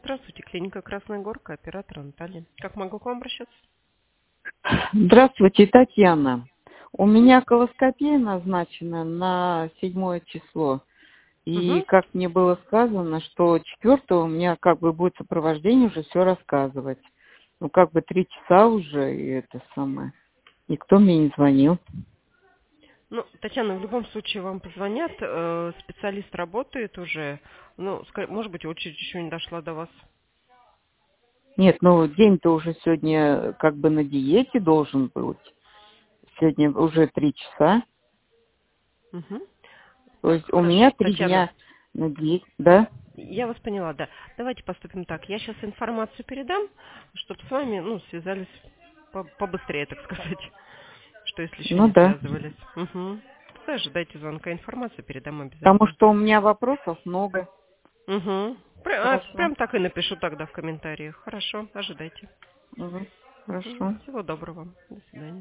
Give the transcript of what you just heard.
Здравствуйте, клиника Красная Горка, оператор Наталья. Как могу к вам обращаться? Здравствуйте, Татьяна. У меня колоскопия назначена на 7 число. И, Угу. как мне было сказано, что 4 у меня как бы будет сопровождение уже все рассказывать. Ну, как бы 3 часа уже, и это самое. Никто мне не звонил. Ну, Татьяна, в любом случае вам позвонят. Специалист работает уже. Ну, может быть, очередь еще не дошла до вас. Нет, ну, день-то уже сегодня как бы на диете должен быть. Сегодня уже 3 часа. Угу. То Так, есть у хорошо, меня 3 Татьяна, дня на диете, да? я вас поняла, да. Давайте поступим так. Я сейчас информацию передам, чтобы с вами, связались побыстрее, так сказать. Что если еще Ну не да. связывались. Угу. Ожидайте звонка, информацию передам Потому обязательно. что у меня вопросов много. Угу. Хорошо. Прям так и напишу тогда в комментариях. Хорошо, ожидайте. Мгм. Мгм. Хорошо. Всего доброго. До свидания.